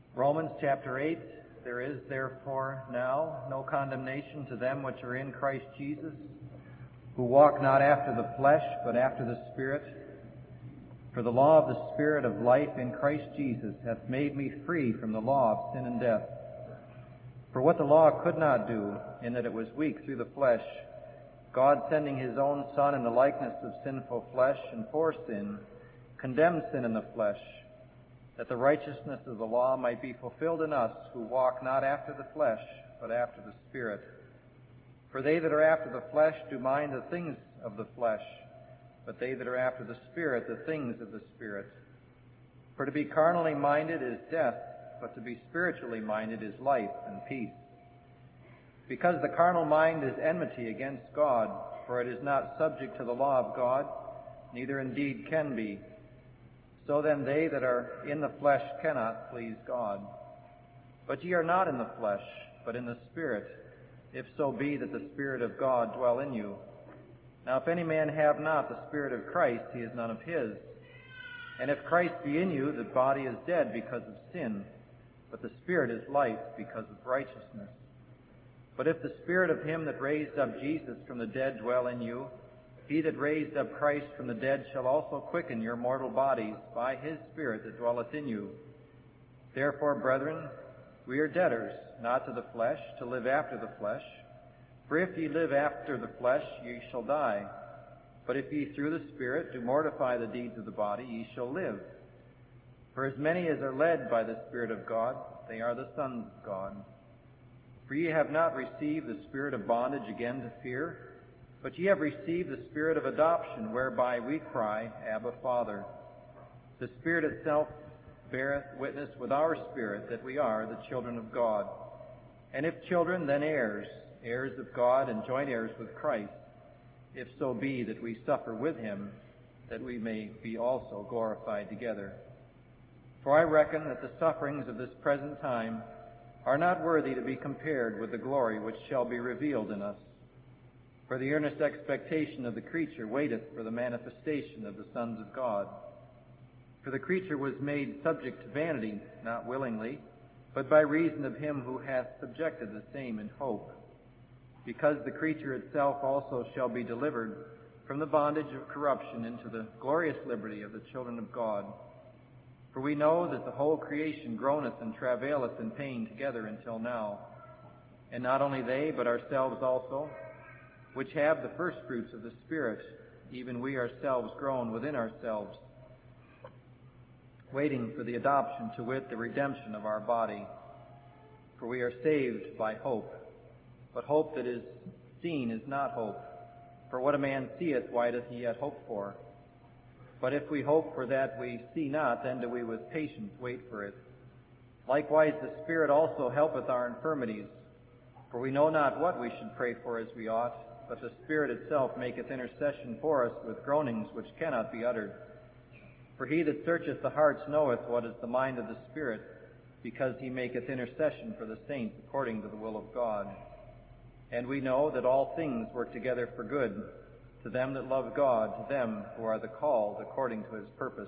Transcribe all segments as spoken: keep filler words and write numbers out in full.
Romans chapter eight, there is therefore now no condemnation to them which are in Christ Jesus, who walk not after the flesh, but after the Spirit. For the law of the Spirit of life in Christ Jesus hath made me free from the law of sin and death. For what the law could not do, in that it was weak through the flesh, God sending his own Son in the likeness of sinful flesh, and for sin, condemned sin in the flesh, that the righteousness of the law might be fulfilled in us, who walk not after the flesh, but after the Spirit. For they that are after the flesh do mind the things of the flesh, but they that are after the Spirit, the things of the Spirit. For to be carnally minded is death, but to be spiritually minded is life and peace. Because the carnal mind is enmity against God, for it is not subject to the law of God, neither indeed can be. So then they that are in the flesh cannot please God. But ye are not in the flesh, but in the Spirit, if so be that the Spirit of God dwell in you. Now if any man have not the Spirit of Christ, he is none of his. And if Christ be in you, the body is dead because of sin, but the Spirit is life because of righteousness. But if the Spirit of him that raised up Jesus from the dead dwell in you, he that raised up Christ from the dead shall also quicken your mortal bodies by his Spirit that dwelleth in you. Therefore, brethren, we are debtors, not to the flesh, to live after the flesh. For if ye live after the flesh, ye shall die. But if ye through the Spirit do mortify the deeds of the body, ye shall live. For as many as are led by the Spirit of God, they are the sons of God. For ye have not received the spirit of bondage again to fear, but ye have received the Spirit of adoption, whereby we cry, Abba, Father. The Spirit itself beareth witness with our spirit that we are the children of God. And if children, then heirs, heirs of God, and joint heirs with Christ, if so be that we suffer with him, that we may be also glorified together. For I reckon that the sufferings of this present time are not worthy to be compared with the glory which shall be revealed in us. For the earnest expectation of the creature waiteth for the manifestation of the sons of God. For the creature was made subject to vanity, not willingly, but by reason of him who hath subjected the same in hope, because the creature itself also shall be delivered from the bondage of corruption into the glorious liberty of the children of God. For we know that the whole creation groaneth and travaileth in pain together until now. And not only they, but ourselves also, which have the first fruits of the Spirit, even we ourselves groan within ourselves, waiting for the adoption, to wit, the redemption of our body. For we are saved by hope. But hope that is seen is not hope. For what a man seeth, why doth he yet hope for? But if we hope for that we see not, then do we with patience wait for it. Likewise the Spirit also helpeth our infirmities. For we know not what we should pray for as we ought, but the Spirit itself maketh intercession for us with groanings which cannot be uttered. For he that searcheth the hearts knoweth what is the mind of the Spirit, because he maketh intercession for the saints according to the will of God. And we know that all things work together for good, to them that love God, to them who are the called according to his purpose.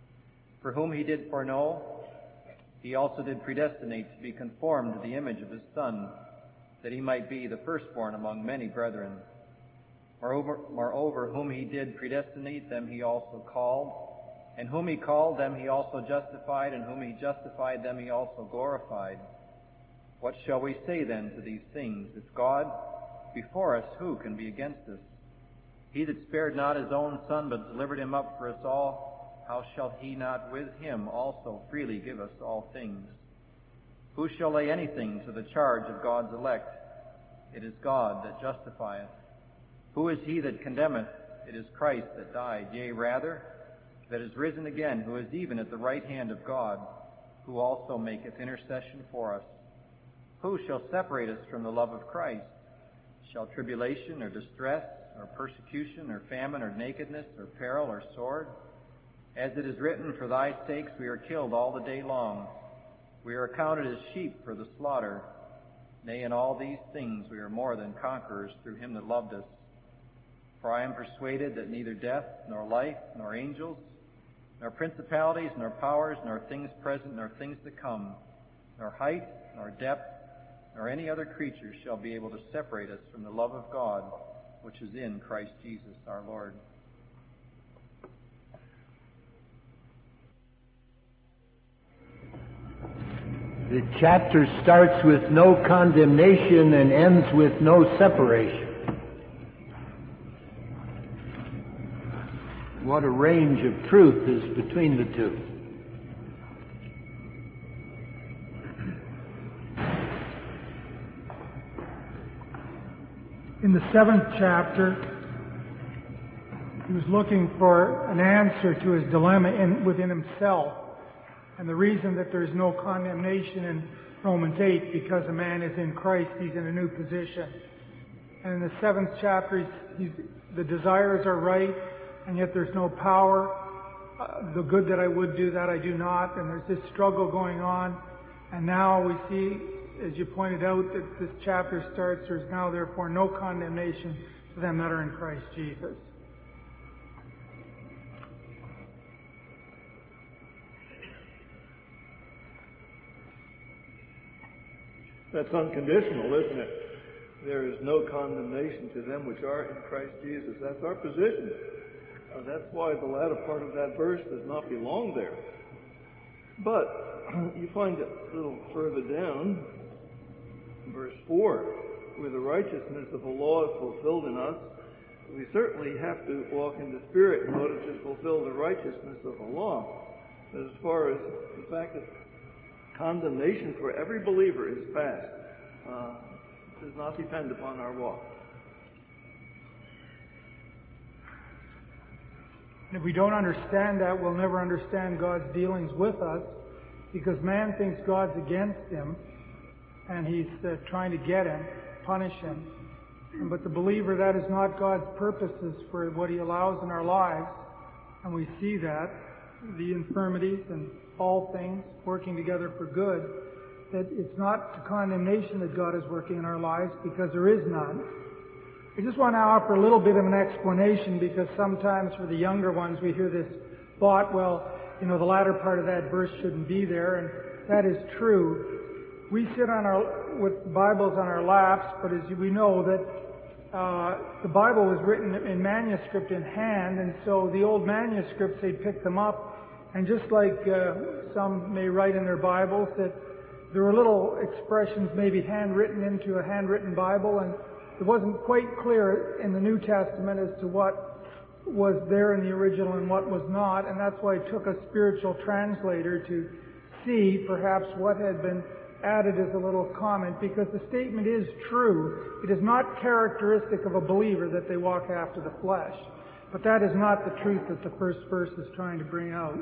For whom he did foreknow, he also did predestinate to be conformed to the image of his Son, that he might be the firstborn among many brethren. Moreover, moreover, whom he did predestinate, them he also called. And whom he called, them he also justified. And whom he justified, them he also glorified. What shall we say then to these things? If God be for us, who can be against us? He that spared not his own Son, but delivered him up for us all, how shall he not with him also freely give us all things? Who shall lay anything to the charge of God's elect? It is God that justifieth. Who is he that condemneth? It is Christ that died, yea, rather, that is risen again, who is even at the right hand of God, who also maketh intercession for us. Who shall separate us from the love of Christ? Shall tribulation or distress or persecution or famine or nakedness or peril or sword? As it is written, for thy sakes we are killed all the day long. We are accounted as sheep for the slaughter. Nay, in all these things we are more than conquerors through him that loved us. For I am persuaded that neither death, nor life, nor angels, nor principalities, nor powers, nor things present, nor things to come, nor height, nor depth, nor any other creature shall be able to separate us from the love of God, which is in Christ Jesus our Lord. The chapter starts with no condemnation and ends with no separation. What a range of truth is between the two. In the seventh chapter, he was looking for an answer to his dilemma in, within himself. And the reason that there's no condemnation in Romans eight, because a man is in Christ, he's in a new position. And in the seventh chapter, he's, he's, the desires are right, and yet there's no power. Uh, the good that I would do, that I do not. And there's this struggle going on. And now we see, as you pointed out, that this chapter starts, there's now therefore no condemnation to them that are in Christ Jesus. That's unconditional, isn't it? There is no condemnation to them which are in Christ Jesus. That's our position. Uh, that's why the latter part of that verse does not belong there. But you find it a little further down, verse four, where the righteousness of the law is fulfilled in us. We certainly have to walk in the Spirit in order to fulfill the righteousness of the law. But as far as the fact that condemnation for every believer is past, uh, does not depend upon our walk. And if we don't understand that, we'll never understand God's dealings with us, because man thinks God's against him, and he's uh, trying to get him, punish him. But the believer, that is not God's purposes for what he allows in our lives. And we see that, the infirmities and all things working together for good, that it's not the condemnation that God is working in our lives, because there is none. I just want to offer a little bit of an explanation, because sometimes for the younger ones we hear this thought, well, you know, the latter part of that verse shouldn't be there, and that is true. We sit on our with Bibles on our laps, but as we know that uh, the Bible was written in manuscript in hand, and so the old manuscripts, they'd pick them up, and just like uh, some may write in their Bibles that there were little expressions maybe handwritten into a handwritten Bible, and it wasn't quite clear in the New Testament as to what was there in the original and what was not, and that's why it took a spiritual translator to see perhaps what had been added as a little comment, because the statement is true. It is not characteristic of a believer that they walk after the flesh. But that is not the truth that the first verse is trying to bring out.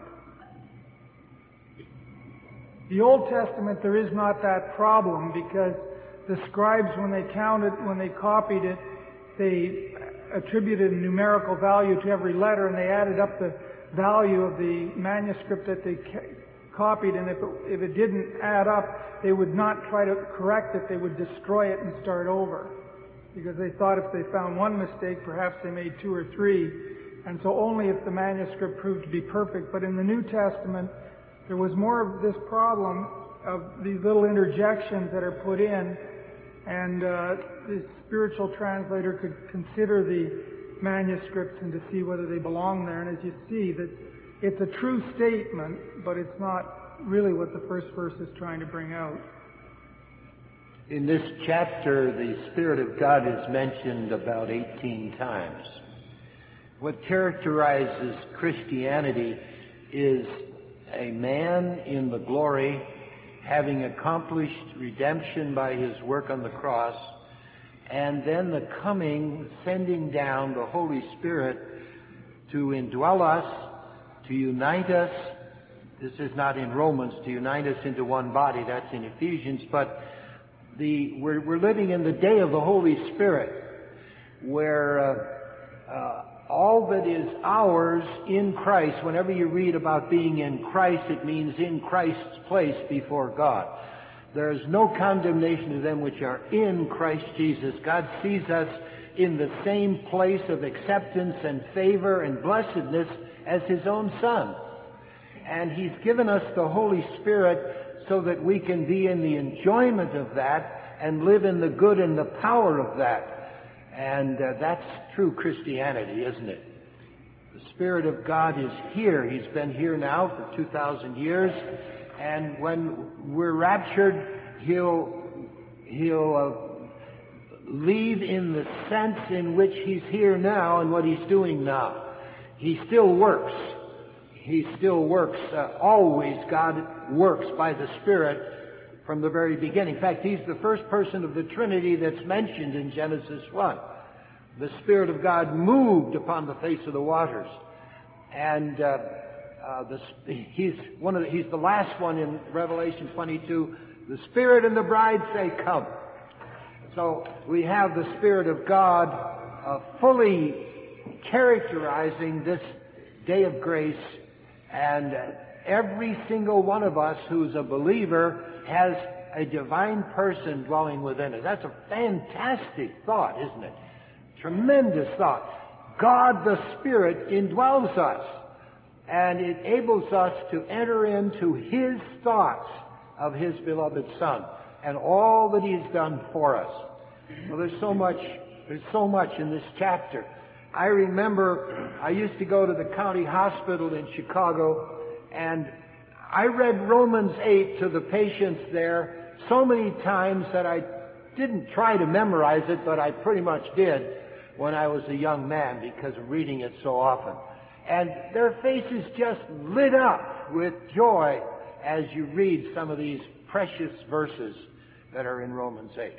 The Old Testament, there is not that problem, because the scribes, when they counted, when they copied it, they attributed a numerical value to every letter, and they added up the value of the manuscript that they copied, and if it, if it didn't add up, they would not try to correct it, they would destroy it and start over. Because they thought if they found one mistake, perhaps they made two or three, and so only if the manuscript proved to be perfect. But in the New Testament, there was more of this problem of these little interjections that are put in, and uh, the spiritual translator could consider the manuscripts and to see whether they belong there. And as you see, that it's a true statement, but it's not really what the first verse is trying to bring out. In this chapter, the Spirit of God is mentioned about eighteen times. What characterizes Christianity is a man in the glory, having accomplished redemption by his work on the cross, and then the coming, sending down the Holy Spirit to indwell us, to unite us. This is not in Romans, to unite us into one body, that's in Ephesians, but the we're, we're living in the day of the Holy Spirit, where uh, uh, all that is ours in Christ, whenever you read about being in Christ, it means in Christ's place before God. There is no condemnation to them which are in Christ Jesus. God sees us in the same place of acceptance and favor and blessedness as His own Son. And He's given us the Holy Spirit so that we can be in the enjoyment of that and live in the good and the power of that. And uh, that's true Christianity, isn't it? The Spirit of God is here. He's been here now for two thousand years. And when we're raptured, He'll, He'll uh, leave in the sense in which He's here now and what He's doing now. He still works. He still works. Uh, always God works by the Spirit from the very beginning. In fact, He's the first person of the Trinity that's mentioned in Genesis one. The Spirit of God moved upon the face of the waters. And uh, uh, the, he's, one of the, he's the last one in Revelation twenty-two. The Spirit and the bride say, come. So we have the Spirit of God uh, fully characterizing this day of grace, and every single one of us who's a believer has a divine person dwelling within us. That's a fantastic thought, isn't it? Tremendous thought. God the Spirit indwells us and enables us to enter into His thoughts of His beloved Son and all that He's done for us. Well, there's so much, there's so much in this chapter. I remember I used to go to the county hospital in Chicago, and I read Romans eight to the patients there so many times that I didn't try to memorize it, but I pretty much did when I was a young man because of reading it so often. And their faces just lit up with joy as you read some of these precious verses that are in Romans eight.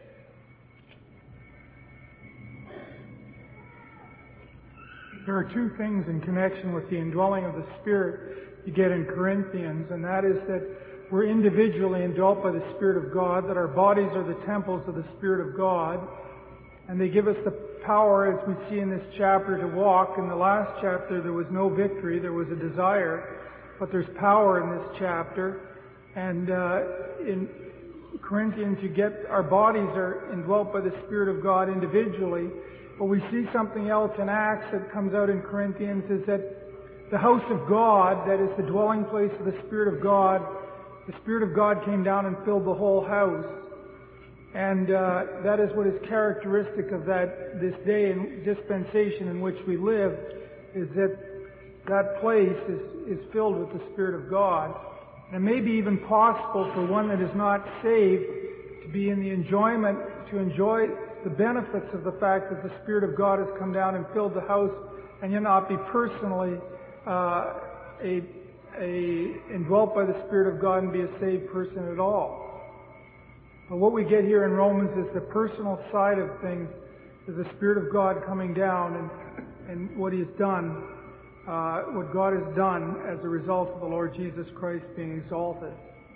There are two things in connection with the indwelling of the Spirit you get in Corinthians, and that is that we're individually indwelt by the Spirit of God, that our bodies are the temples of the Spirit of God, and they give us the power, as we see in this chapter, to walk. In the last chapter, there was no victory, there was a desire, but there's power in this chapter. And uh, in Corinthians, you get our bodies are indwelt by the Spirit of God individually. But we see something else in Acts that comes out in Corinthians, is that the house of God, that is the dwelling place of the Spirit of God, the Spirit of God came down and filled the whole house. And uh, that is what is characteristic of that this day and dispensation in which we live, is that that place is, is filled with the Spirit of God. And it may be even possible for one that is not saved to be in the enjoyment, to enjoy the benefits of the fact that the Spirit of God has come down and filled the house, and yet not be personally uh, a, a indwelt by the Spirit of God and be a saved person at all. But what we get here in Romans is the personal side of things, is the Spirit of God coming down and, and what He's done, uh, what God has done as a result of the Lord Jesus Christ being exalted.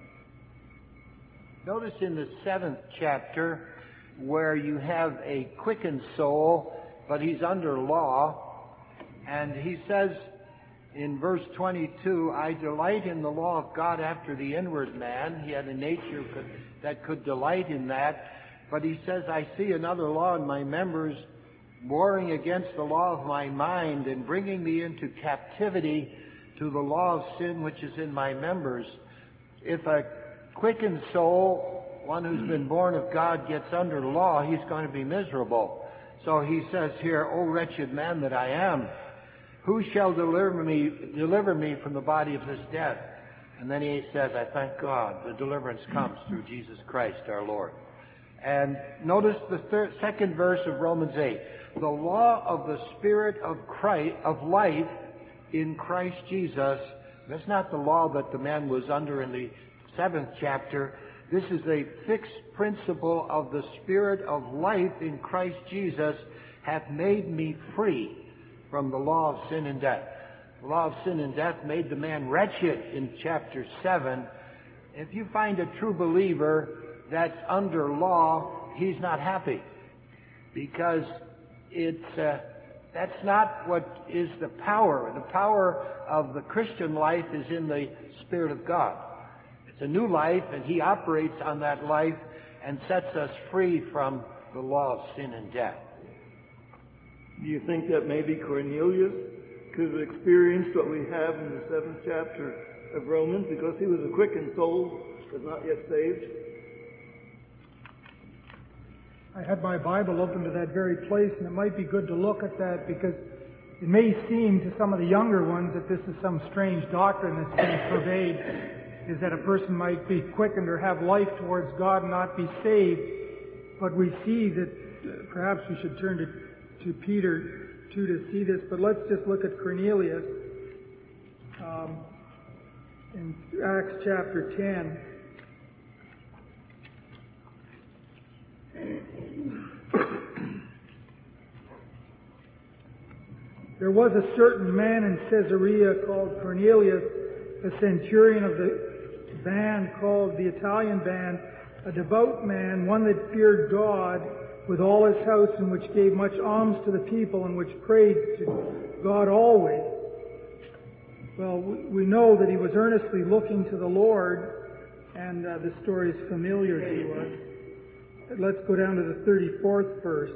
Notice in the seventh chapter where you have a quickened soul, but he's under law, and he says in verse twenty-two, I delight in the law of God after the inward man. He had a nature could, that could delight in that. But he says, I see another law in my members, warring against the law of my mind and bringing me into captivity to the law of sin which is in my members. If a quickened soul, one who's been born of God, gets under law, he's going to be miserable. So he says here, O wretched man that I am, who shall deliver me, deliver me from the body of this death? And then he says, I thank God, the deliverance comes through Jesus Christ our Lord. And notice the third, second verse of Romans eight. The law of the Spirit of Christ, of life in Christ Jesus. That's not the law that the man was under in the seventh chapter. This is a fixed principle of the Spirit of life in Christ Jesus hath made me free from the law of sin and death. The law of sin and death made the man wretched in chapter seven. If you find a true believer that's under law, he's not happy, because it's uh, that's not what is the power. The power of the Christian life is in the Spirit of God. It's a new life, and He operates on that life and sets us free from the law of sin and death. Do you think that maybe Cornelius could have experienced what we have in the seventh chapter of Romans, because he was a quickened soul but not yet saved? I had my Bible open to that very place, and it might be good to look at that because it may seem to some of the younger ones that this is some strange doctrine that's being pervaded, is that a person might be quickened or have life towards God and not be saved. But we see that uh, perhaps we should turn to, to Peter too to see this, but let's just look at Cornelius um, in Acts chapter ten. There was a certain man in Caesarea called Cornelius, a centurion of the band called the Italian band, a devout man, one that feared God with all his house, and which gave much alms to the people, and which prayed to God always. Well, we know that he was earnestly looking to the Lord, and uh, the story is familiar to us. Let's go down to the thirty-fourth verse.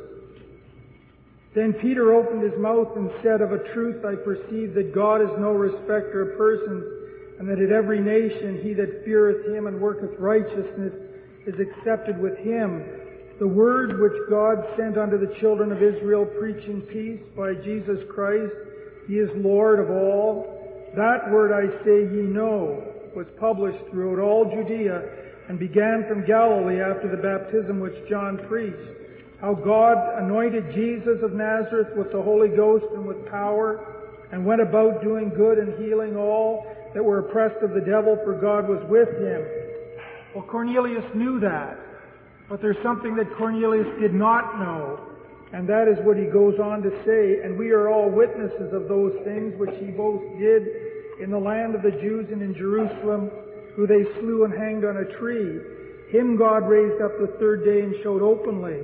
Then Peter opened his mouth and said, Of a truth I perceive that God is no respecter of persons, and that at every nation he that feareth him and worketh righteousness is accepted with him. The word which God sent unto the children of Israel, preaching peace by Jesus Christ, he is Lord of all. That word I say ye know, was published throughout all Judea, and began from Galilee after the baptism which John preached, how God anointed Jesus of Nazareth with the Holy Ghost and with power, and went about doing good and healing all that were oppressed of the devil, for God was with him. Well, Cornelius knew that, but there's something that Cornelius did not know, and that is what he goes on to say, and we are all witnesses of those things which he both did in the land of the Jews and in Jerusalem, who they slew and hanged on a tree. Him God raised up the third day and showed openly,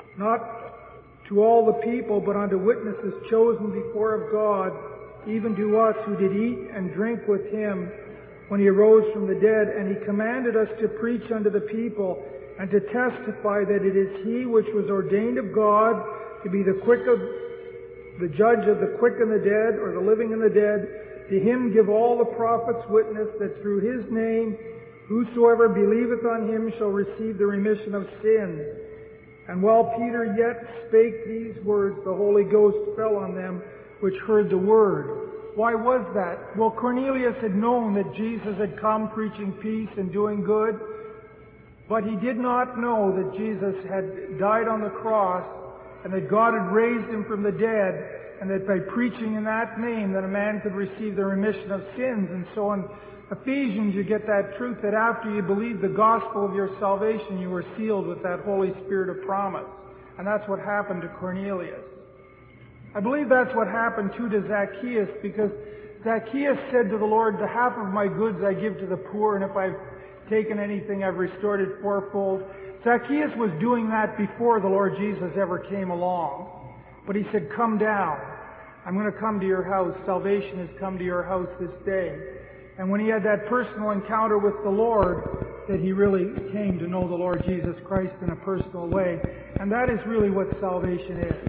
not to all the people, but unto witnesses chosen before of God, even to us who did eat and drink with him when he arose from the dead. And he commanded us to preach unto the people and to testify that it is he which was ordained of God to be the quick of, the judge of the quick and the dead, or the living and the dead. To him give all the prophets witness that through his name whosoever believeth on him shall receive the remission of sins. And while Peter yet spake these words, the Holy Ghost fell on them which heard the word. Why was that? Well, Cornelius had known that Jesus had come preaching peace and doing good, but he did not know that Jesus had died on the cross and that God had raised him from the dead, and that by preaching in that name that a man could receive the remission of sins. And so in Ephesians you get that truth that after you believe the gospel of your salvation, you were sealed with that Holy Spirit of promise. And that's what happened to Cornelius. I believe that's what happened too to Zacchaeus, because Zacchaeus said to the Lord, the half of my goods I give to the poor, and if I've taken anything I've restored it fourfold. Zacchaeus was doing that before the Lord Jesus ever came along. But he said, come down. I'm going to come to your house. Salvation has come to your house this day. And when he had that personal encounter with the Lord, that he really came to know the Lord Jesus Christ in a personal way. And that is really what salvation is.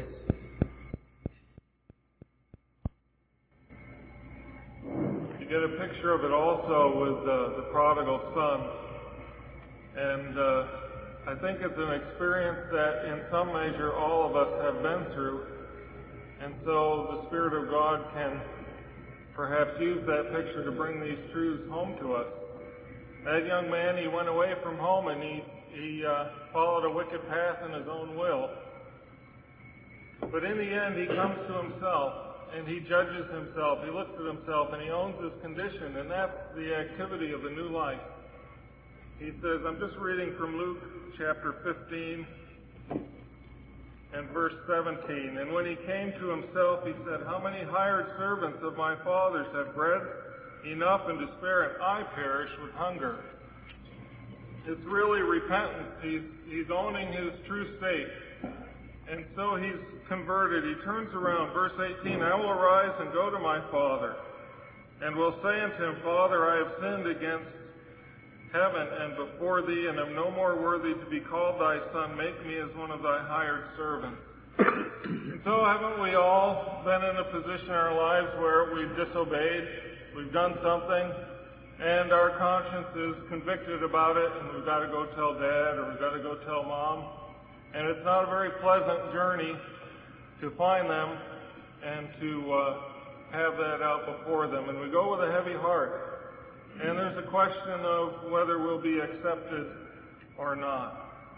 You get a picture of it also with uh, the prodigal son. And uh, I think it's an experience that in some measure all of us have been through. And so the Spirit of God can perhaps use that picture to bring these truths home to us. That young man, he went away from home and he, he uh, followed a wicked path in his own will. But in the end, he comes to himself and he judges himself. He looks at himself and he owns his condition, and that's the activity of the new life. He says, I'm just reading from Luke chapter fifteen and verse seventeen. And when he came to himself, he said, how many hired servants of my father's have bread enough and to spare, and I perish with hunger? It's really repentance. He's, he's owning his true state. And so he's converted. He turns around. Verse eighteen, I will arise and go to my father, and will say unto him, Father, I have sinned against heaven and before thee, and am no more worthy to be called thy son. Make me as one of thy hired servants. And so haven't we all been in a position in our lives where we've disobeyed, we've done something, and our conscience is convicted about it, and we've got to go tell Dad, or we've got to go tell Mom. And it's not a very pleasant journey to find them and to uh, have that out before them. And we go with a heavy heart. And there's a question of whether we'll be accepted or not.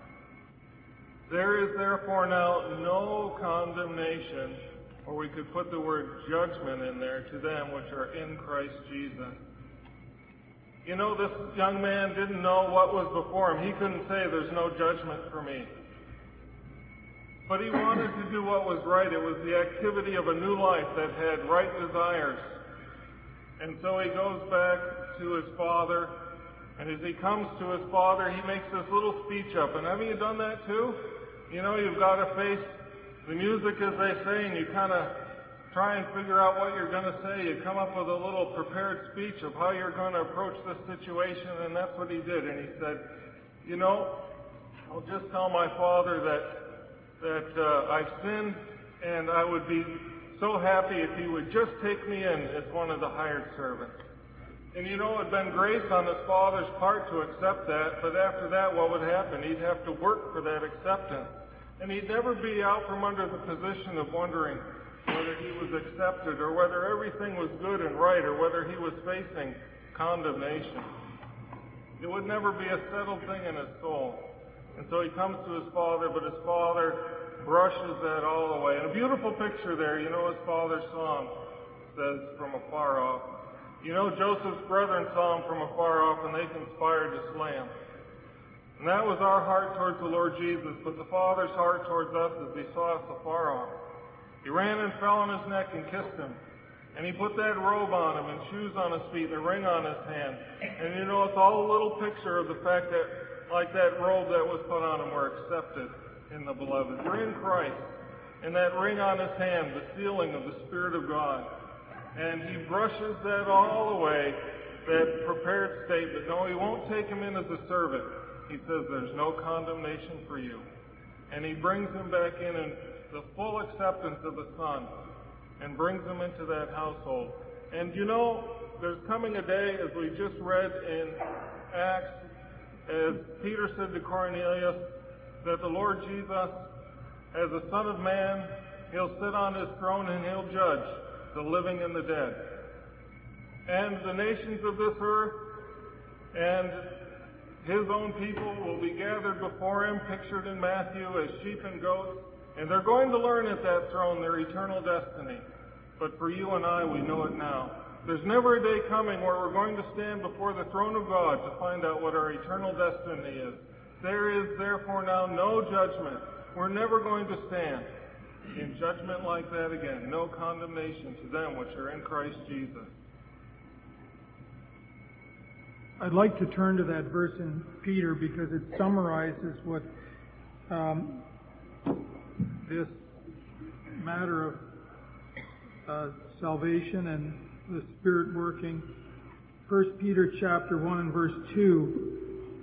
There is therefore now no condemnation, or we could put the word judgment in there, to them which are in Christ Jesus. You know, this young man didn't know what was before him. He couldn't say, there's no judgment for me. But he wanted to do what was right. It was the activity of a new life that had right desires. And so he goes back to his father, and as he comes to his father, he makes this little speech up. And haven't you done that too? You know, you've got to face the music, as they say, and you kind of try and figure out what you're going to say. You come up with a little prepared speech of how you're going to approach this situation, and that's what he did. And he said, you know, I'll just tell my father that that uh, I've sinned, and I would be so happy if he would just take me in as one of the hired servants. And you know, it had been grace on his father's part to accept that, but after that, what would happen? He'd have to work for that acceptance. And he'd never be out from under the position of wondering whether he was accepted, or whether everything was good and right, or whether he was facing condemnation. It would never be a settled thing in his soul. And so he comes to his father, but his father brushes that all away. And a beautiful picture there, you know, his father's song says, from afar off. You know, Joseph's brethren saw him from afar off, and they conspired to slay him. And that was our heart towards the Lord Jesus, but the Father's heart towards us as he saw us afar off. He ran and fell on his neck and kissed him. And he put that robe on him, and shoes on his feet, and a ring on his hand. And you know, it's all a little picture of the fact that, like that robe that was put on him, we're accepted in the Beloved. We're in Christ. And that ring on his hand, the sealing of the Spirit of God. And he brushes that all away, that prepared statement. No, he won't take him in as a servant. He says there's no condemnation for you. And he brings him back in in the full acceptance of the Son, and brings him into that household. And you know, there's coming a day, as we just read in Acts, as Peter said to Cornelius, that the Lord Jesus, as the Son of Man, he'll sit on his throne and he'll judge the living and the dead. And the nations of this earth and his own people will be gathered before him, pictured in Matthew as sheep and goats, and they're going to learn at that throne their eternal destiny. But for you and I, we know it now. There's never a day coming where we're going to stand before the throne of God to find out what our eternal destiny is. There is therefore now no judgment. We're never going to stand in judgment like that again. No condemnation to them which are in Christ Jesus. I'd like to turn to that verse in Peter because it summarizes what um, this matter of uh, salvation and the Spirit working. First Peter chapter one and verse two.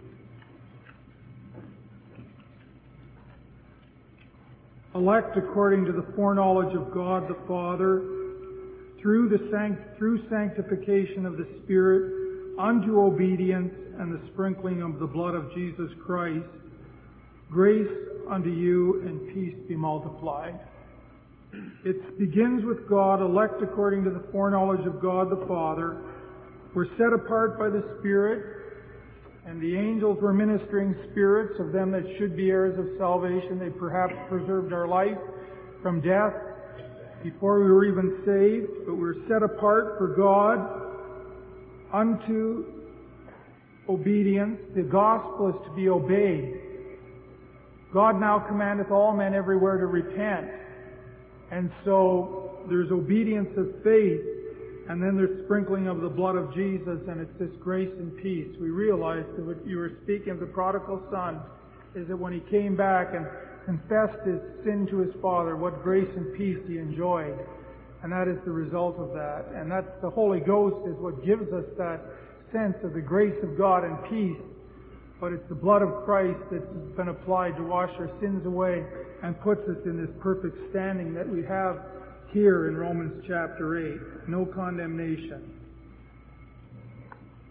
Elect according to the foreknowledge of God the Father, through the sanct- through sanctification of the Spirit, unto obedience and the sprinkling of the blood of Jesus Christ, grace unto you and peace be multiplied. It begins with God, elect according to the foreknowledge of God the Father. We're set apart by the Spirit, and the angels were ministering spirits of them that should be heirs of salvation. They perhaps preserved our life from death before we were even saved, but we're set apart for God unto obedience. The gospel is to be obeyed. God now commandeth all men everywhere to repent. And so there's obedience of faith, and then there's sprinkling of the blood of Jesus, and it's this grace and peace. We realize that what you were speaking of the prodigal son is that when he came back and confessed his sin to his father, what grace and peace he enjoyed. And that is the result of that. And that's the Holy Ghost is what gives us that sense of the grace of God and peace. But it's the blood of Christ that's been applied to wash our sins away and puts us in this perfect standing that we have here in Romans chapter eight. No condemnation.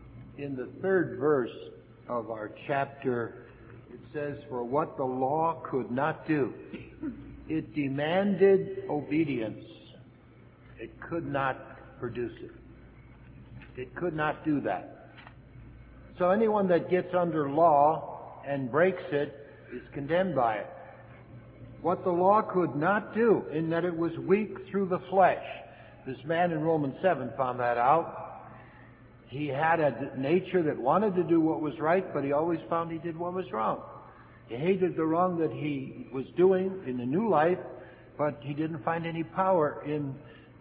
in the third verse of our chapter, it says, "For what the law could not do, it demanded obedience. It could not produce it." It could not do that. So anyone that gets under law and breaks it is condemned by it. What the law could not do, in that it was weak through the flesh. This man in Romans seven found that out. He had a nature that wanted to do what was right, but he always found he did what was wrong. He hated the wrong that he was doing in the new life, but he didn't find any power in,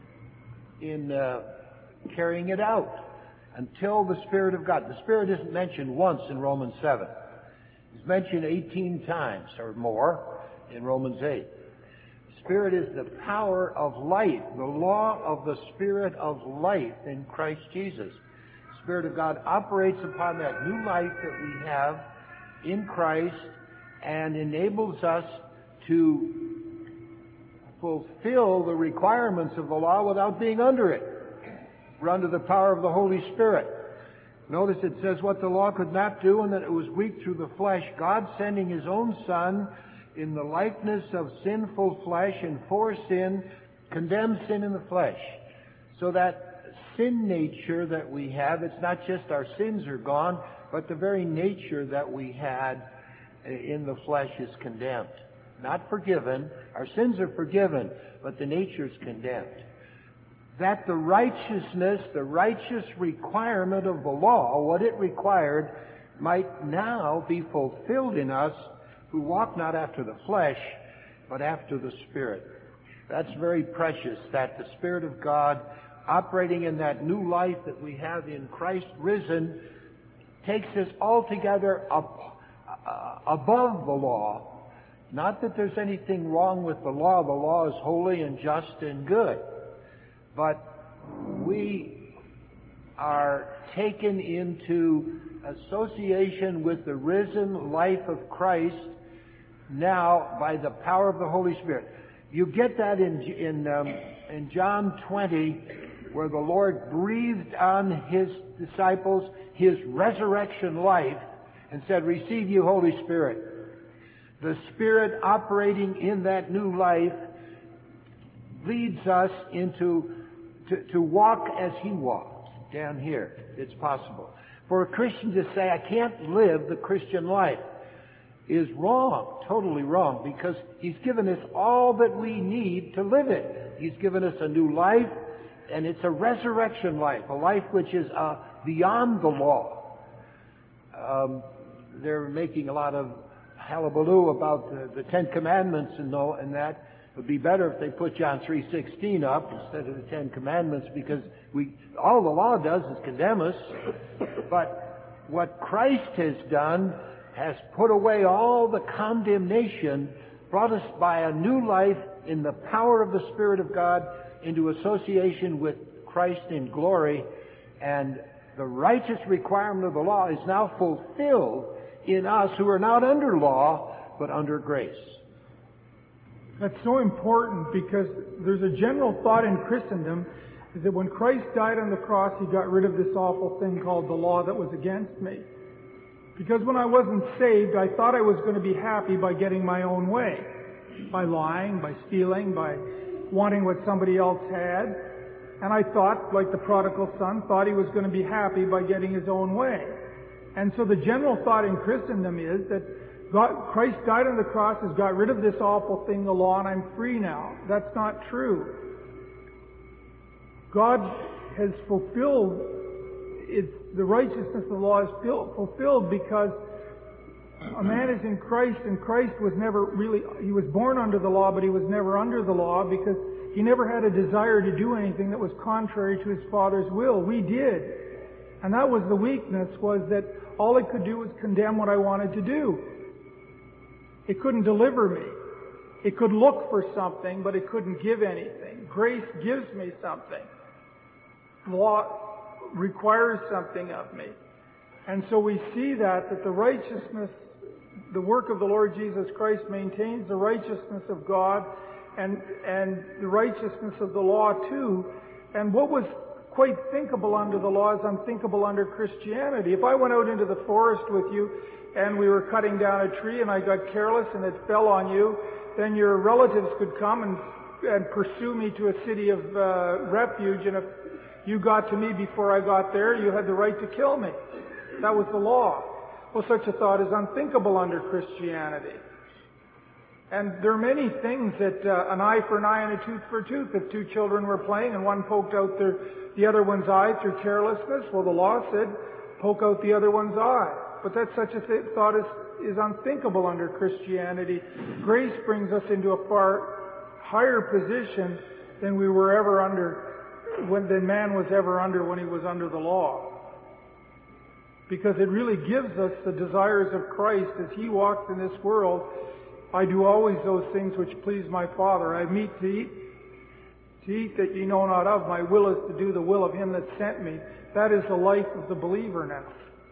in uh, carrying it out until the Spirit of God. The Spirit isn't mentioned once in Romans seven. It's mentioned eighteen times or more in Romans eight. The Spirit is the power of life, the law of the Spirit of life in Christ Jesus. The Spirit of God operates upon that new life that we have in Christ and enables us to fulfill the requirements of the law without being under it. We're under the power of the Holy Spirit. Notice it says what the law could not do, and that it was weak through the flesh. God sending His own Son in the likeness of sinful flesh and for sin, condemned sin in the flesh. So that sin nature that we have, it's not just our sins are gone, but the very nature that we had in the flesh is condemned. Not forgiven. Our sins are forgiven, but the nature is condemned. That the righteousness, the righteous requirement of the law, what it required, might now be fulfilled in us who walk not after the flesh, but after the Spirit. That's very precious, that the Spirit of God, operating in that new life that we have in Christ risen, takes us altogether up, uh, above the law. Not that there's anything wrong with the law. The law is holy and just and good. But we are taken into association with the risen life of Christ now by the power of the Holy Spirit. You get that in in, um, in John twenty, where the Lord breathed on His disciples His resurrection life and said, "Receive you, Holy Spirit." The Spirit operating in that new life leads us into to, to walk as He walked down here. It's possible. For a Christian to say, "I can't live the Christian life," is wrong, totally wrong, because He's given us all that we need to live it. He's given us a new life, and it's a resurrection life, a life which is uh, beyond the law. Um, they're making a lot of hullabaloo about the, the Ten Commandments and, all, and that. It would be better if they put John three sixteen up instead of the Ten Commandments, because we all the law does is condemn us. But what Christ has done has put away all the condemnation, brought us by a new life in the power of the Spirit of God into association with Christ in glory, and the righteous requirement of the law is now fulfilled in us who are not under law, but under grace. That's so important, because there's a general thought in Christendom is that when Christ died on the cross, He got rid of this awful thing called the law that was against me. Because when I wasn't saved, I thought I was going to be happy by getting my own way. By lying, by stealing, by wanting what somebody else had. And I thought, like the prodigal son, thought he was going to be happy by getting his own way. And so the general thought in Christendom is that God, Christ died on the cross, has got rid of this awful thing, the law, and I'm free now. That's not true. God has fulfilled, it's, the righteousness of the law is fulfilled because a man is in Christ, and Christ was never really, he was born under the law, but he was never under the law because he never had a desire to do anything that was contrary to his Father's will. We did. And that was the weakness, was that all it could do was condemn what I wanted to do. It couldn't deliver me. It could look for something, but it couldn't give anything. Grace gives me something. Law requires something of me. And so we see that, that the righteousness, the work of the Lord Jesus Christ maintains the righteousness of God and, and the righteousness of the law too. And what was quite thinkable under the law is unthinkable under Christianity. If I went out into the forest with you and we were cutting down a tree and I got careless and it fell on you, then your relatives could come and, and pursue me to a city of uh, refuge, and if you got to me before I got there, you had the right to kill me. That was the law. Well, such a thought is unthinkable under Christianity. And there are many things that uh, an eye for an eye and a tooth for a tooth. If two children were playing and one poked out their, the other one's eye through carelessness, well, the law said, poke out the other one's eye. But that such a th- thought is, is unthinkable under Christianity. Grace brings us into a far higher position than we were ever under, when than man was ever under when he was under the law. Because it really gives us the desires of Christ as he walked in this world. I do always those things which please my Father. I have meat to eat, to eat that ye know not of. My will is to do the will of him that sent me. That is the life of the believer now.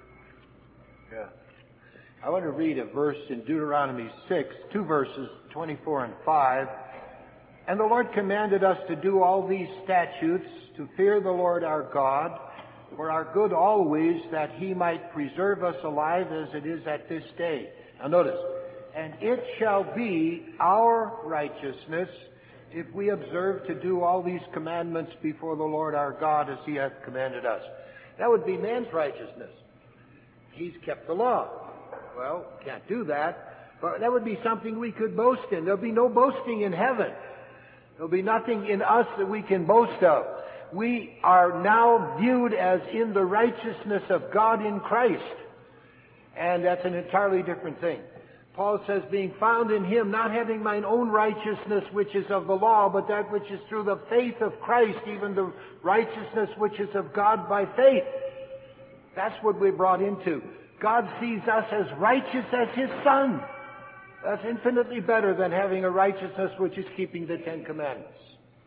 Yeah. I want to read a verse in Deuteronomy six, two verses, twenty-four and five. And the Lord commanded us to do all these statutes, to fear the Lord our God, for our good always, that he might preserve us alive as it is at this day. Now notice, and it shall be our righteousness if we observe to do all these commandments before the Lord our God as he hath commanded us. That would be man's righteousness. He's kept the law. Well, can't do that, but that would be something we could boast in. There'll be no boasting in heaven. There'll be nothing in us that we can boast of. We are now viewed as in the righteousness of God in Christ. And that's an entirely different thing. Paul says, being found in him, not having mine own righteousness which is of the law, but that which is through the faith of Christ, even the righteousness which is of God by faith. That's what we're brought into. God sees us as righteous as his Son. That's infinitely better than having a righteousness which is keeping the Ten Commandments.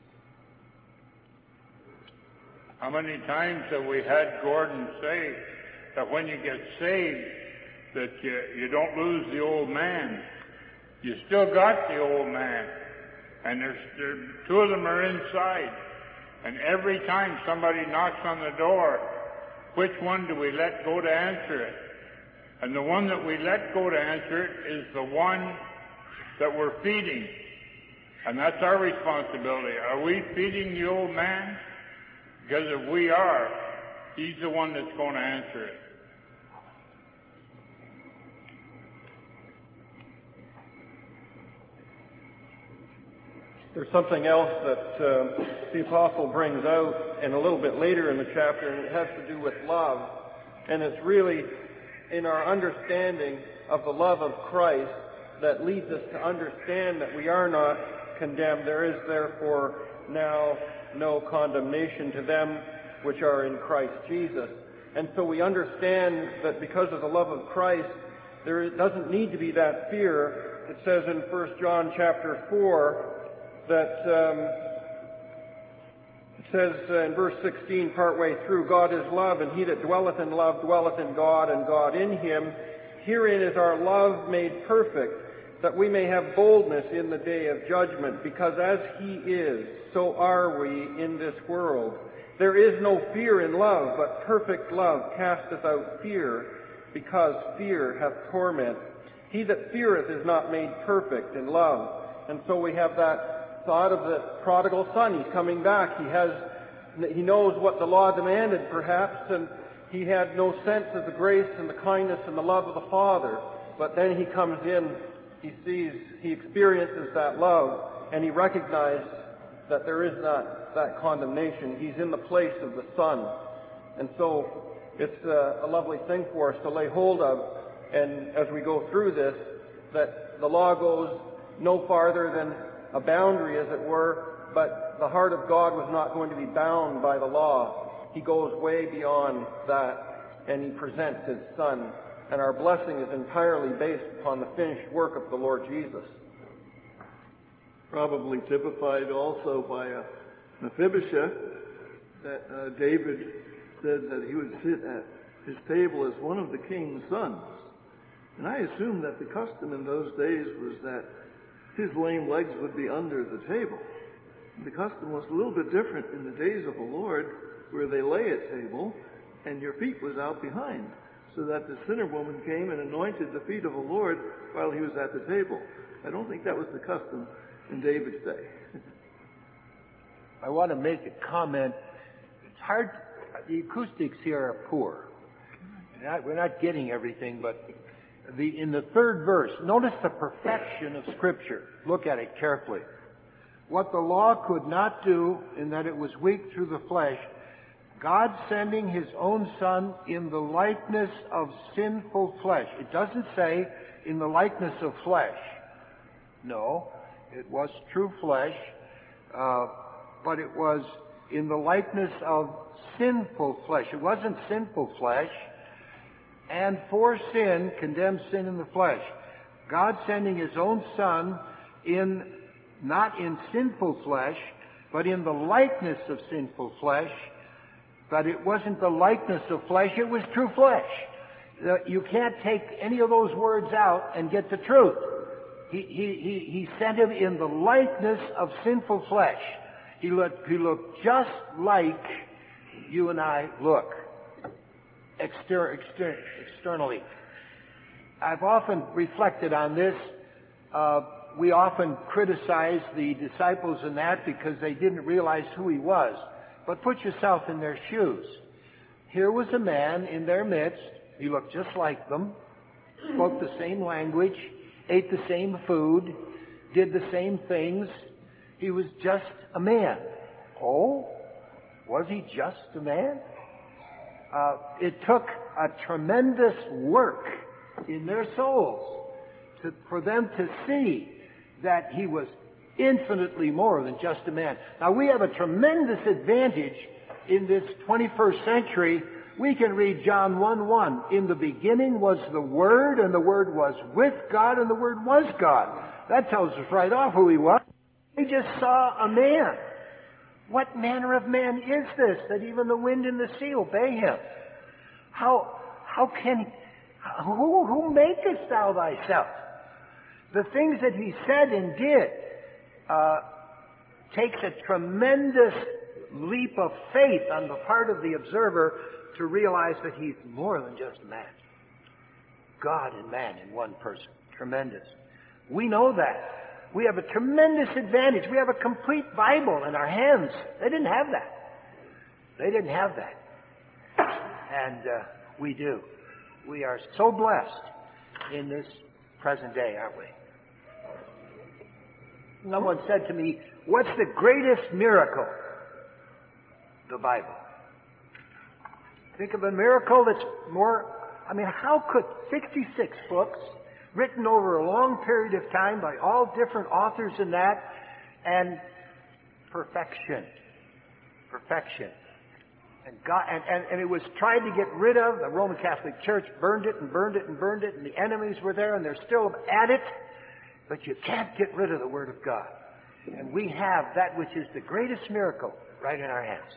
How many times have we had Gordon say that when you get saved, that you, you don't lose the old man. You still got the old man. And there's there, two of them are inside. And every time somebody knocks on the door, which one do we let go to answer it? And the one that we let go to answer it is the one that we're feeding. And that's our responsibility. Are we feeding the old man? Because if we are, he's the one that's going to answer it. There's something else that uh, the apostle brings out, and a little bit later in the chapter, and it has to do with love. And it's really in our understanding of the love of Christ that leads us to understand that we are not condemned. There is therefore now no condemnation to them which are in Christ Jesus. And so we understand that because of the love of Christ, there doesn't need to be that fear. It says in First John chapter four, that um, it says uh, in verse sixteen, partway through, God is love, and he that dwelleth in love dwelleth in God, and God in him. Herein is our love made perfect, that we may have boldness in the day of judgment, because as he is, so are we in this world. There is no fear in love, but perfect love casteth out fear, because fear hath torment. He that feareth is not made perfect in love. And so we have that thought of the prodigal son. He's coming back. He has, he knows what the law demanded, perhaps, and he had no sense of the grace and the kindness and the love of the Father. But then he comes in, he sees, he experiences that love, and he recognizes that there is not that condemnation. He's in the place of the Son. And so it's a, a lovely thing for us to lay hold of. And as we go through this, that the law goes no farther than a boundary, as it were, but the heart of God was not going to be bound by the law. He goes way beyond that, and he presents his Son. And our blessing is entirely based upon the finished work of the Lord Jesus. Probably typified also by uh, Mephibosheth, that uh, David said that he would sit at his table as one of the king's sons. And I assume that the custom in those days was that his lame legs would be under the table. The custom was a little bit different in the days of the Lord. where they lay at table, and your feet was out behind, so that the sinner woman came and anointed the feet of the Lord while he was at the table. I don't think that was the custom in David's day. I want to make a comment. It's hard. The acoustics here are poor. Not, we're not getting everything, but the, in the third verse, notice the perfection of Scripture. Look at it carefully. What the law could not do, in that it was weak through the flesh, God sending his own Son in the likeness of sinful flesh. It doesn't say in the likeness of flesh. No, it was true flesh, uh, but it was in the likeness of sinful flesh. It wasn't sinful flesh. And for sin, condemned sin in the flesh. God sending his own Son in, not in sinful flesh, but in the likeness of sinful flesh. But it wasn't the likeness of flesh, it was true flesh. You can't take any of those words out and get the truth. He, he, he, he sent him in the likeness of sinful flesh. He looked, he looked just like you and I look. Exter, exter, externally. I've often reflected on this. Uh, we often criticize the disciples in that because they didn't realize who he was. But put yourself in their shoes. Here was a man in their midst. He looked just like them, spoke the same language, ate the same food, did the same things. He was just a man. Oh, was he just a man? Uh, it took a tremendous work in their souls to, for them to see that he was infinitely more than just a man. Now, we have a tremendous advantage in this twenty-first century. We can read John one one. In the beginning was the Word, and the Word was with God, and the Word was God. That tells us right off who he was. They just saw a man. What manner of man is this, that even the wind and the sea obey him? How, how can, who, who makest thou thyself? The things that he said and did, uh, takes a tremendous leap of faith on the part of the observer to realize that he's more than just a man. God and man in one person. Tremendous. We know that. We have a tremendous advantage. We have a complete Bible in our hands. They didn't have that. They didn't have that. And uh, we do. We are so blessed in this present day, aren't we? Someone said to me, what's the greatest miracle? The Bible. Think of a miracle that's more, I mean, how could sixty-six books written over a long period of time by all different authors in that, and perfection. Perfection. And God, and, and, and it was tried to get rid of. The Roman Catholic Church burned it and burned it and burned it, and the enemies were there, and they're still at it. But you can't get rid of the Word of God. And we have that which is the greatest miracle right in our hands.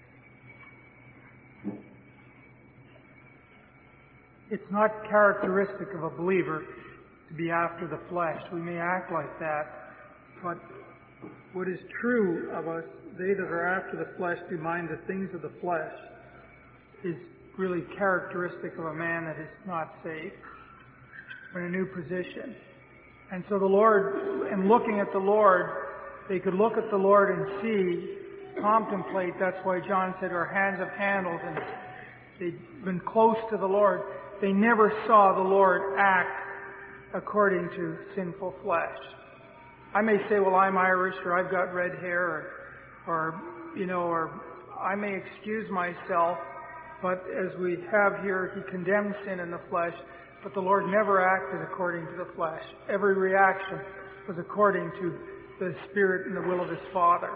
It's not characteristic of a believer to be after the flesh. We may act like that, but what is true of us, they that are after the flesh do mind the things of the flesh, is really characteristic of a man that is not saved. We're in a new position. And so the Lord, in looking at the Lord, they could look at the Lord and see, contemplate. That's why John said our hands have handled, and they've been close to the Lord. They never saw the Lord act according to sinful flesh. I may say, well, I'm Irish, or I've got red hair, or, or you know, or I may excuse myself, but as we have here, he condemned sin in the flesh, but the Lord never acted according to the flesh. Every reaction was according to the Spirit and the will of his Father.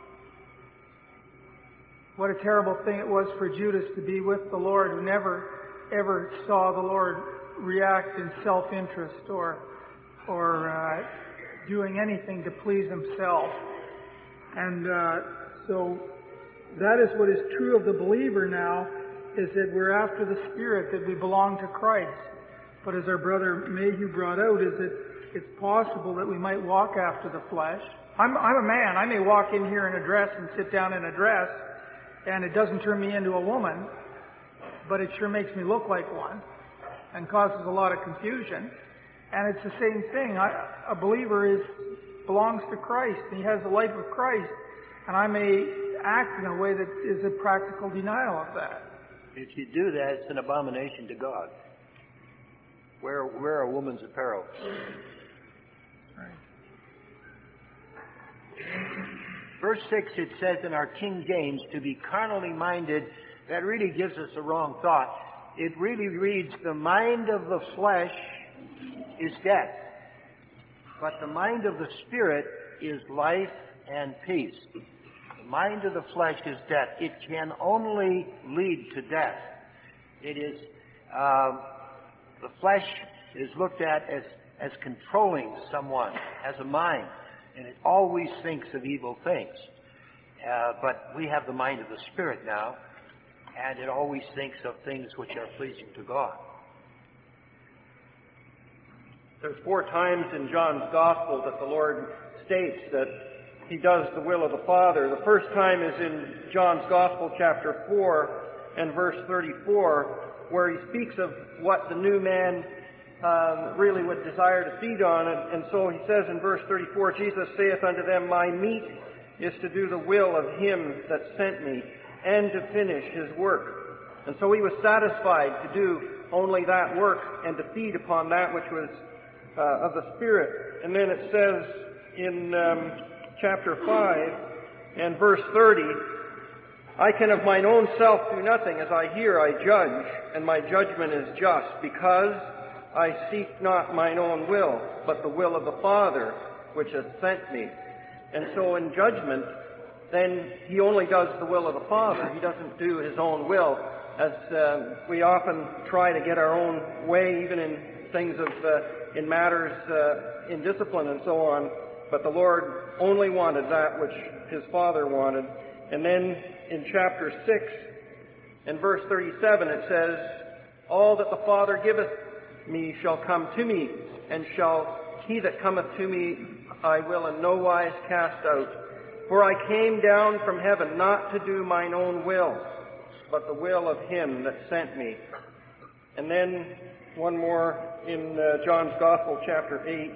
What a terrible thing it was for Judas to be with the Lord, who never ever saw the Lord react in self-interest or or uh, doing anything to please himself. And uh, so that is what is true of the believer now, is that we're after the Spirit, that we belong to Christ. But as our brother Mayhew brought out, is that it's possible that we might walk after the flesh. I'm, I'm a man. I may walk in here in a dress and sit down in a dress, And it doesn't turn me into a woman, but it sure makes me look like one and causes a lot of confusion. And it's the same thing. I, a believer is belongs to Christ, and he has the life of Christ, and I may act in a way that is a practical denial of that. If you do that, it's an abomination to God. Wear, wear a woman's apparel. Right. Verse six, it says in our King James, to be carnally minded. That really gives us a wrong thought. It really reads, the mind of the flesh is death, but the mind of the Spirit is life and peace. The mind of the flesh is death. It can only lead to death. It is, uh, the flesh is looked at as, as controlling someone, as a mind, and it always thinks of evil things. Uh, but we have the mind of the Spirit now, and it always thinks of things which are pleasing to God. There's four times in John's Gospel that the Lord states that he does the will of the Father. The first time is in John's Gospel, chapter four, and verse thirty-four, where he speaks of what the new man um, really would desire to feed on. And, and so he says in verse thirty-four, Jesus saith unto them, my meat is to do the will of him that sent me, and to finish his work. And so he was satisfied to do only that work and to feed upon that which was uh, of the Spirit. And then it says in um, chapter five and verse thirty, I can of mine own self do nothing. As I hear, I judge, and my judgment is just, because I seek not mine own will, but the will of the Father which hath sent me. And so in judgment, then he only does the will of the Father. He doesn't do his own will, as uh, we often try to get our own way, even in things of, uh, in matters uh, in discipline and so on. But the Lord only wanted that which his Father wanted. And then in chapter six and verse thirty-seven it says, all that the Father giveth me shall come to me, and shall he that cometh to me I will in no wise cast out. For I came down from heaven not to do mine own will, but the will of him that sent me. And then one more in uh, John's Gospel, chapter eight,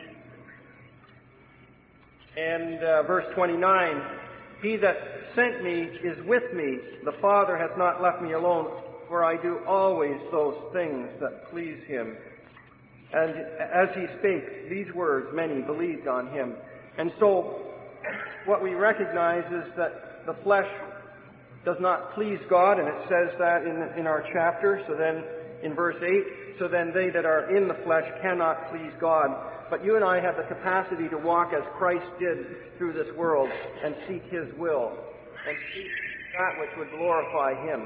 and uh, verse twenty-nine. He that sent me is with me. The Father hath not left me alone, for I do always those things that please him. And as he spake these words, many believed on him. And so what we recognize is that the flesh does not please God, and it says that in, in our chapter. So then in verse eight, so then they that are in the flesh cannot please God. But you and I have the capacity to walk as Christ did through this world and seek his will and seek that which would glorify him.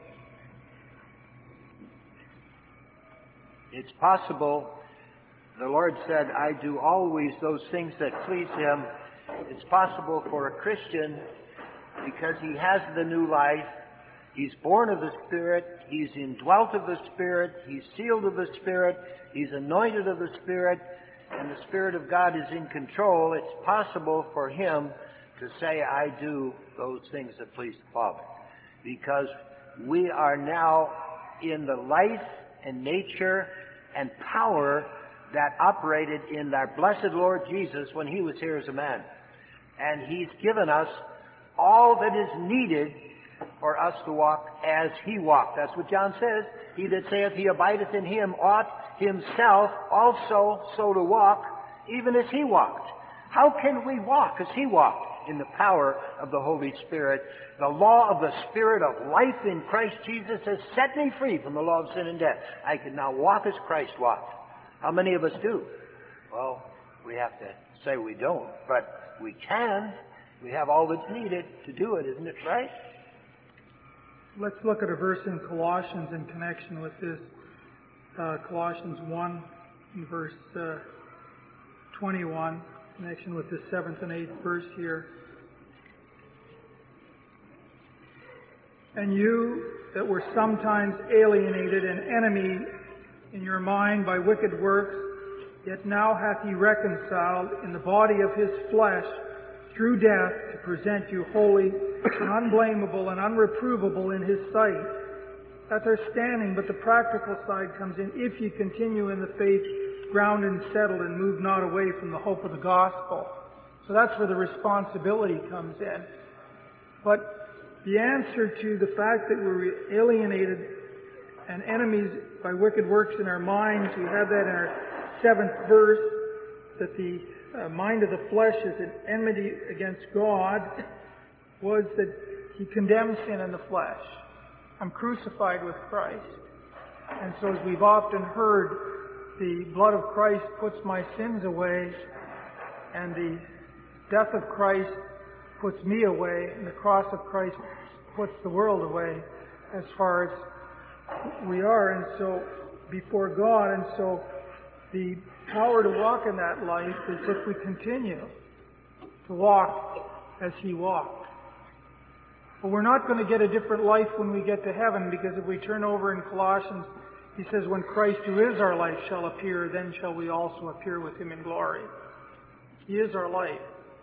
It's possible, the Lord said, I do always those things that please him. It's possible for a Christian, because he has the new life, he's born of the Spirit, he's indwelt of the Spirit, he's sealed of the Spirit, he's anointed of the Spirit, and the Spirit of God is in control. It's possible for him to say, I do those things that please the Father. Because we are now in the life and nature and power that operated in our blessed Lord Jesus when he was here as a man. And he's given us all that is needed for us to walk as he walked. That's what John says. He that saith he abideth in him ought himself also so to walk, even as he walked. How can we walk as he walked? In the power of the Holy Spirit. The law of the Spirit of life in Christ Jesus has set me free from the law of sin and death. I can now walk as Christ walked. How many of us do? Well, we have to say we don't, but we can. We have all that's needed to do it, isn't it right? Let's look at a verse in Colossians in connection with this. Uh, Colossians one, in verse uh, twenty-one, in connection with the seventh and eighth verse here. And you that were sometimes alienated and enemy in your mind by wicked works, yet now hath he reconciled in the body of his flesh through death to present you holy and unblameable and unreprovable in His sight. That's our standing, but the practical side comes in. If ye continue in the faith, grounded and settled, and move not away from the hope of the gospel. So that's where the responsibility comes in. But the answer to the fact that we're alienated and enemies by wicked works in our minds, we have that in our seventh verse, that the uh, mind of the flesh is an enmity against God, was that He condemns sin in the flesh. I'm crucified with Christ. And so as we've often heard, the blood of Christ puts my sins away, and the death of Christ puts me away, and the cross of Christ puts the world away as far as we are, and so before God. And so the power to walk in that life is if we continue to walk as He walked. But we're not going to get a different life when we get to heaven, because if we turn over in Colossians, he says, when Christ, who is our life, shall appear, then shall we also appear with Him in glory. He is our life.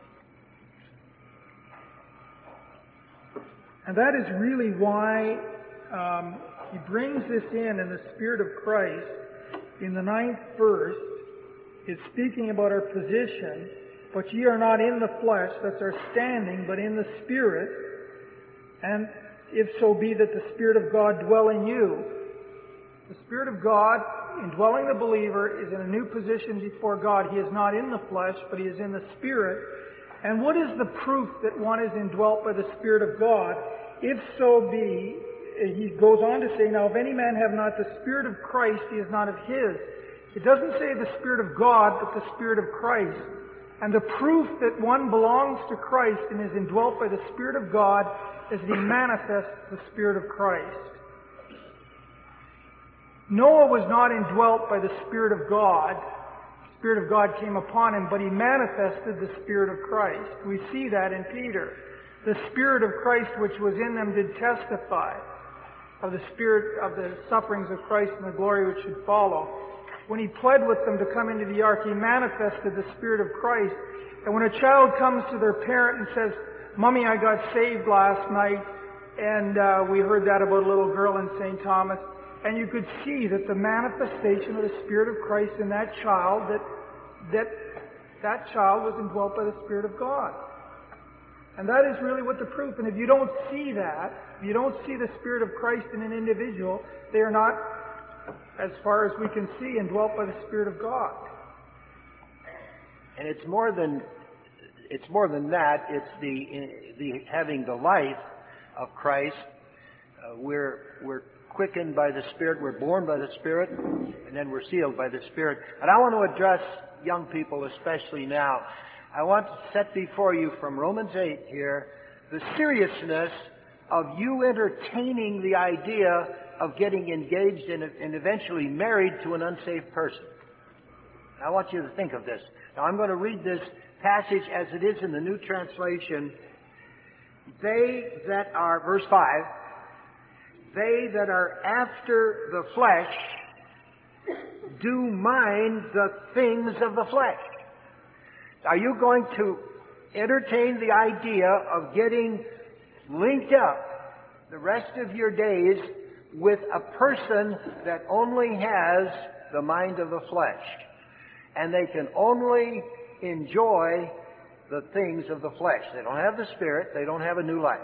And that is really why um, he brings this in in the Spirit of Christ. In the ninth verse, it's speaking about our position. But ye are not in the flesh, that's our standing, but in the Spirit. And if so be that the Spirit of God dwell in you. The Spirit of God, indwelling the believer, is in a new position before God. He is not in the flesh, but he is in the Spirit. And what is the proof that one is indwelt by the Spirit of God? If so be, he goes on to say, now if any man have not the Spirit of Christ, he is not of his. It doesn't say the Spirit of God, but the Spirit of Christ. And the proof that one belongs to Christ and is indwelt by the Spirit of God is that he manifests the Spirit of Christ. Noah was not indwelt by the Spirit of God. The Spirit of God came upon him, but he manifested the Spirit of Christ. We see that in Peter. The Spirit of Christ which was in them did testify of the Spirit of the sufferings of Christ and the glory which should follow. When he pled with them to come into the ark, he manifested the Spirit of Christ. And when a child comes to their parent and says, Mommy, I got saved last night, and uh, we heard that about a little girl in Saint Thomas, and you could see that the manifestation of the Spirit of Christ in that child, that that that child was indwelt by the Spirit of God. And that is really what the proof. And if you don't see that, if you don't see the Spirit of Christ in an individual, they are not, as far as we can see, indwelt by the Spirit of God. And it's more than it's more than that. It's the the having the life of Christ. Uh, we're we're quickened by the Spirit. We're born by the Spirit, and then we're sealed by the Spirit. And I want to address young people, especially now. I want to set before you from Romans eight here the seriousness of you entertaining the idea of getting engaged and, and eventually married to an unsaved person. I want you to think of this. Now I'm going to read this passage as it is in the New Translation. They that are, verse five, they that are after the flesh do mind the things of the flesh. Are you going to entertain the idea of getting linked up the rest of your days with a person that only has the mind of the flesh, and they can only enjoy the things of the flesh? They don't have the Spirit. They don't have a new life.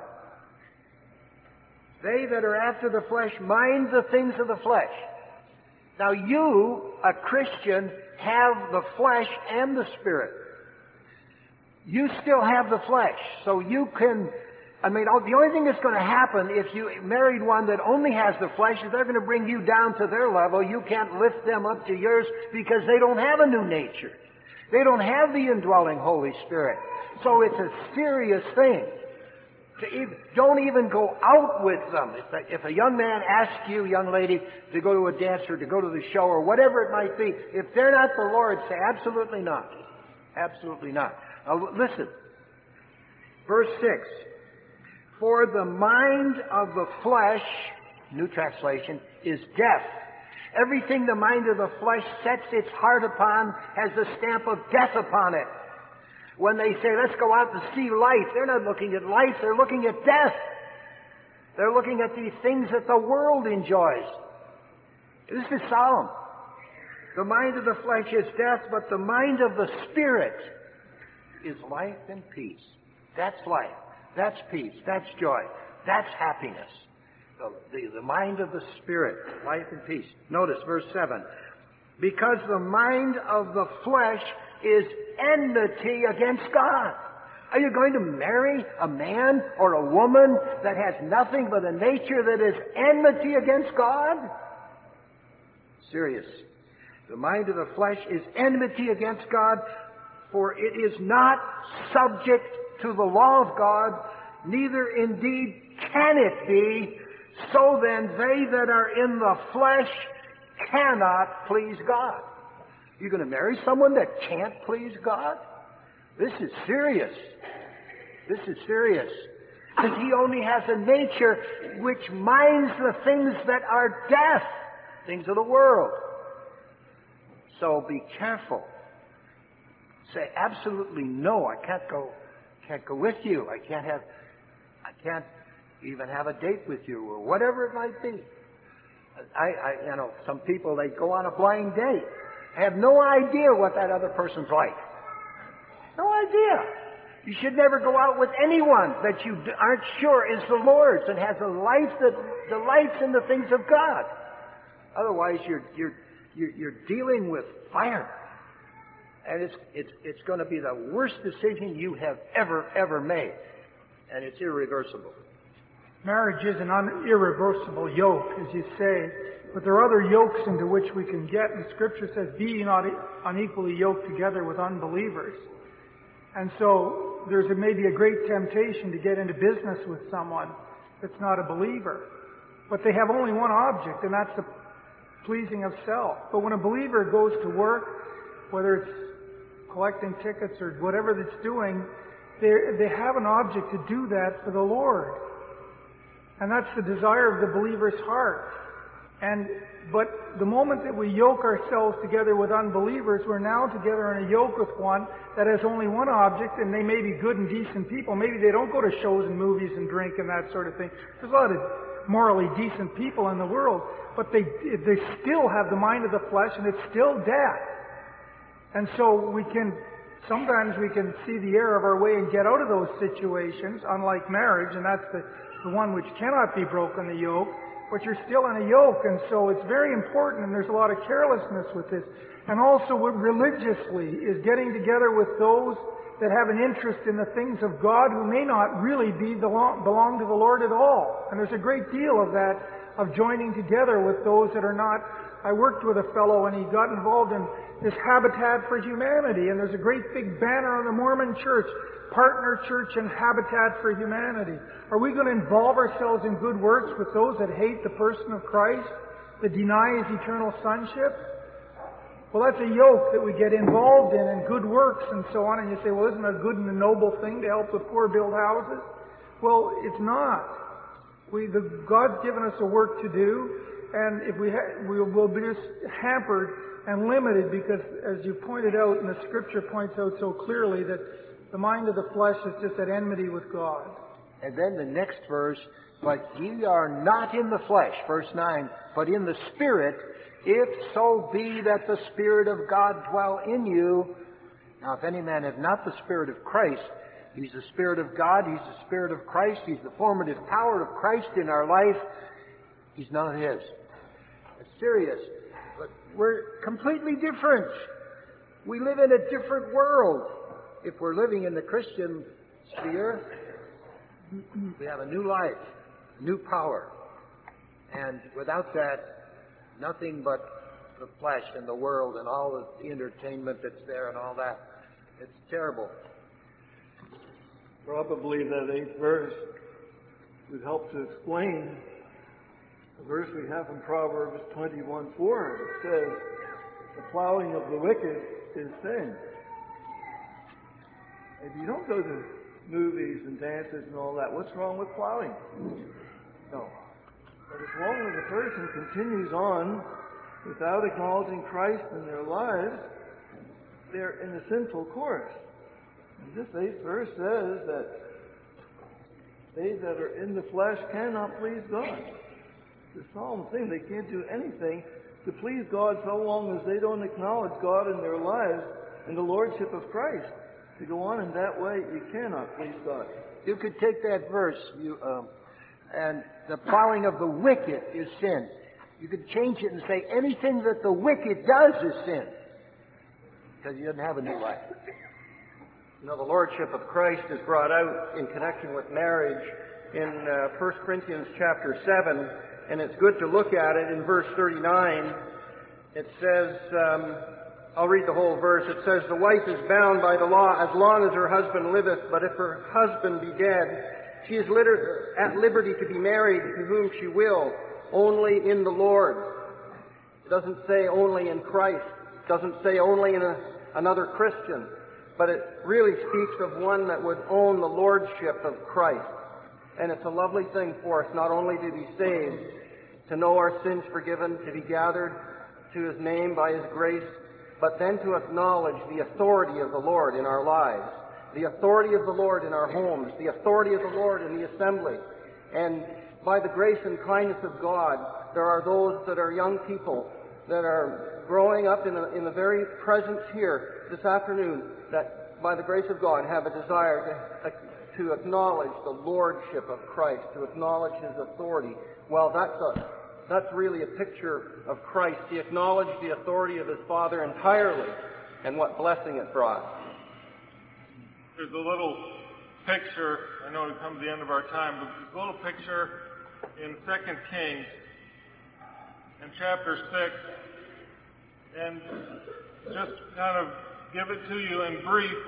They that are after the flesh mind the things of the flesh. Now you, a Christian, have the flesh and the Spirit. You still have the flesh, so you can, I mean, the only thing that's going to happen if you married one that only has the flesh is they're going to bring you down to their level. You can't lift them up to yours because they don't have a new nature. They don't have the indwelling Holy Spirit. So it's a serious thing. To even, don't even go out with them. If a, if a young man asks you, young lady, to go to a dance or to go to the show or whatever it might be, if they're not the Lord, say absolutely not. Absolutely not. Now listen. Verse six. For the mind of the flesh, New Translation, is death. Everything the mind of the flesh sets its heart upon has the stamp of death upon it. When they say, let's go out and see life, they're not looking at life, they're looking at death. They're looking at the things that the world enjoys. This is solemn. The mind of the flesh is death, but the mind of the Spirit is life and peace. That's life. That's peace. That's joy. That's happiness. The, the, the mind of the Spirit, life and peace. Notice verse seven. Because the mind of the flesh is enmity against God. Are you going to marry a man or a woman that has nothing but a nature that is enmity against God? Serious. The mind of the flesh is enmity against God, for it is not subject to the law of God, neither indeed can it be. So then they that are in the flesh cannot please God. You're going to marry someone that can't please God? This is serious. This is serious. Because he only has a nature which minds the things that are death, things of the world. So be careful. Say absolutely no, I can't go, can't go with you. I can't have, I can't even have a date with you, or whatever it might be. I, I, you know, some people, they go on a blind date. Have no idea what that other person's like. No idea. You should never go out with anyone that you aren't sure is the Lord's and has a life that delights in the things of God. Otherwise, you're you're you're, you're dealing with fire, and it's it's it's going to be the worst decision you have ever ever made, and it's irreversible. Marriage is an un- irreversible yoke, as you say, but there are other yokes into which we can get, and Scripture says, be ye not unequally yoked together with unbelievers. And so there's a, maybe a great temptation to get into business with someone that's not a believer. But they have only one object, and that's the pleasing of self. But when a believer goes to work, whether it's collecting tickets or whatever it's doing, they they have an object to do that for the Lord. And that's the desire of the believer's heart. And but the moment that we yoke ourselves together with unbelievers, we're now together in a yoke with one that has only one object, and they may be good and decent people. Maybe they don't go to shows and movies and drink and that sort of thing. There's a lot of morally decent people in the world, but they they still have the mind of the flesh, and it's still death. And so we can sometimes we can see the error of our way and get out of those situations, unlike marriage, and that's the, the one which cannot be broken, the yoke. But you're still in a yoke, and so it's very important, and there's a lot of carelessness with this. And also with religiously is getting together with those that have an interest in the things of God who may not really be belong, belong to the Lord at all. And there's a great deal of that, of joining together with those that are not. I worked with a fellow, and he got involved in this Habitat for Humanity, and there's a great big banner on the Mormon Church, Partner Church and Habitat for Humanity. Are we going to involve ourselves in good works with those that hate the person of Christ, that deny His eternal sonship? Well, that's a yoke that we get involved in, in good works and so on. And you say, well, isn't it a good and a noble thing to help the poor build houses? Well, it's not. We, the, God's given us a work to do, and if we ha- we will be just hampered and limited because, as you pointed out, and the Scripture points out so clearly, that the mind of the flesh is just at enmity with God. And then the next verse, but ye are not in the flesh, verse nine, but in the Spirit, if so be that the Spirit of God dwell in you. Now, if any man have not the Spirit of Christ, he's the Spirit of God, he's the Spirit of Christ, he's the formative power of Christ in our life. He's none of his. It's serious. But we're completely different. We live in a different world. If we're living in the Christian sphere, we have a new life, new power. And without that, nothing but the flesh and the world and all the entertainment that's there and all that. It's terrible. Probably that eighth verse would help to explain the verse we have in Proverbs twenty-one four. It says, the plowing of the wicked is sin. If you don't go to movies and dances and all that, what's wrong with plowing? No. But as long as a person continues on without acknowledging Christ in their lives, they're in a sinful course. And this eighth verse says that they that are in the flesh cannot please God. It's a solemn thing. They can't do anything to please God so long as they don't acknowledge God in their lives and the Lordship of Christ. To go on in that way, you cannot please God. You could take that verse, you, um, and the plowing of the wicked is sin. You could change it and say anything that the wicked does is sin, because he doesn't have a new life. You know, the Lordship of Christ is brought out in connection with marriage in uh, First Corinthians chapter seven, and it's good to look at it in verse thirty-nine. It says, um, I'll read the whole verse. It says, the wife is bound by the law as long as her husband liveth, but if her husband be dead, she is liter- at liberty to be married to whom she will, only in the Lord. It doesn't say only in Christ. It doesn't say only in a, another Christian. But it really speaks of one that would own the lordship of Christ. And it's a lovely thing for us not only to be saved, to know our sins forgiven, to be gathered to His name by His grace, but then to acknowledge the authority of the Lord in our lives, the authority of the Lord in our homes, the authority of the Lord in the assembly. And by the grace and kindness of God, there are those that are young people that are growing up in the, in the very presence here this afternoon that, by the grace of God, have a desire to, to acknowledge the lordship of Christ, to acknowledge His authority. Well, that's a That's really a picture of Christ. He acknowledged the authority of His Father entirely, and what blessing it brought. There's a little picture, I know we've come to the end of our time, but there's a little picture in Second Kings, in chapter six, and just kind of give it to you in brief.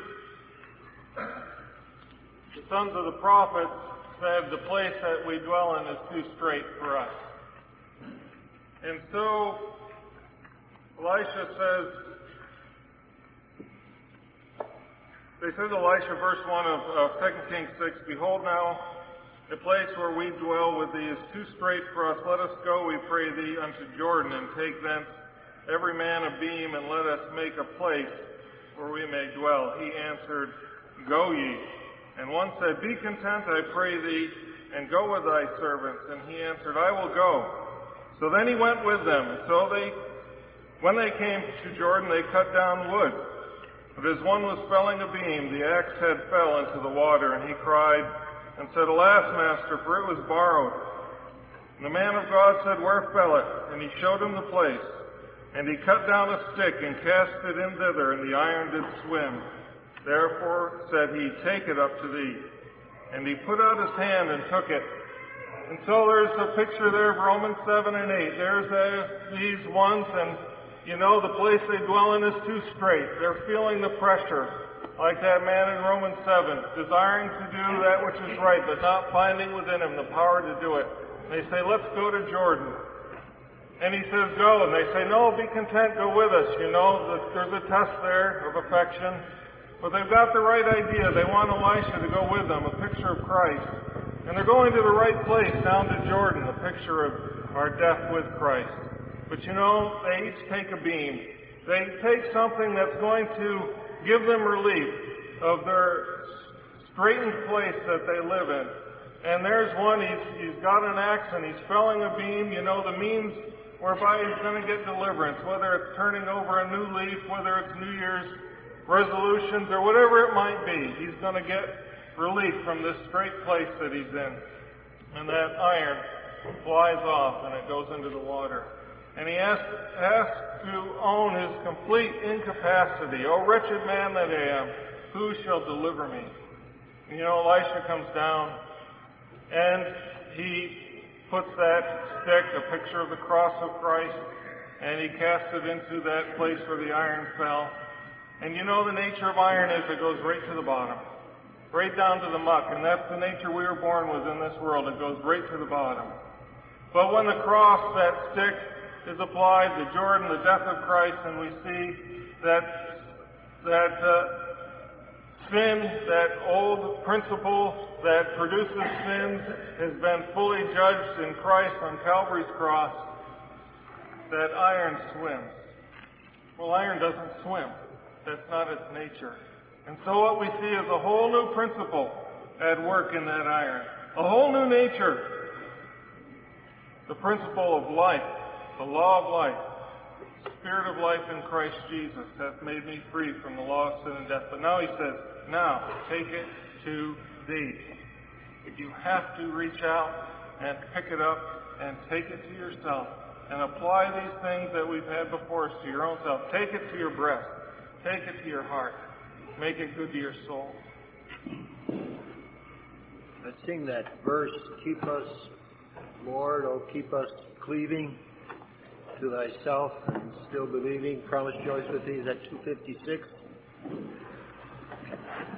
The sons of the prophets said the place that we dwell in is too strait for us. And so Elisha says, they said to Elisha, verse one of, of Second Kings six, behold now, the place where we dwell with thee is too strait for us. Let us go, we pray thee, unto Jordan, and take thence every man a beam, and let us make a place where we may dwell. He answered, go ye. And one said, be content, I pray thee, and go with thy servants. And he answered, I will go. So then he went with them. And so they, when they came to Jordan, they cut down wood. But as one was felling a beam, the axe head fell into the water, and he cried and said, alas, master, for it was borrowed. And the man of God said, where fell it? And he showed him the place. And he cut down a stick and cast it in thither, and the iron did swim. Therefore said he, take it up to thee. And he put out his hand and took it. And so there's a picture there of Romans seven and eight. There's uh, these ones, and you know the place they dwell in is too strait. They're feeling the pressure, like that man in Romans seven, desiring to do that which is right, but not finding within him the power to do it. And they say, let's go to Jordan. And he says, go. And they say, no, be content, go with us. You know, there's a test there of affection. But they've got the right idea. They want Elisha to go with them, a picture of Christ. And they're going to the right place, down to Jordan, a picture of our death with Christ. But you know, they each take a beam. They take something that's going to give them relief of their straitened place that they live in. And there's one, he's, he's got an axe and he's felling a beam, you know, the means whereby he's going to get deliverance, whether it's turning over a new leaf, whether it's New Year's resolutions, or whatever it might be. He's going to get relief from this straight place that he's in. And that iron flies off and it goes into the water. And he asks, asks to own his complete incapacity. O wretched man that I am, who shall deliver me? And you know, Elisha comes down and he puts that stick, a picture of the cross of Christ, and he casts it into that place where the iron fell. And you know the nature of iron is it goes right to the bottom, right down to the muck, and that's the nature we were born with in this world. It goes right to the bottom. But when the cross, that stick, is applied to Jordan, the death of Christ, and we see that that uh, sin, that old principle that produces sins, has been fully judged in Christ on Calvary's cross, that iron swims. Well, iron doesn't swim. That's not its nature. And so what we see is a whole new principle at work in that iron. A whole new nature. The principle of life, the law of life. The Spirit of life in Christ Jesus hath made me free from the law of sin and death. But now he says, now take it to thee. You have to reach out and pick it up and take it to yourself and apply these things that we've had before us to your own self. Take it to your breast. Take it to your heart. Make it good to your soul. I sing that verse, keep us, Lord, oh keep us cleaving to thyself and still believing. Promise Joyce with thee, is that two fifty-six?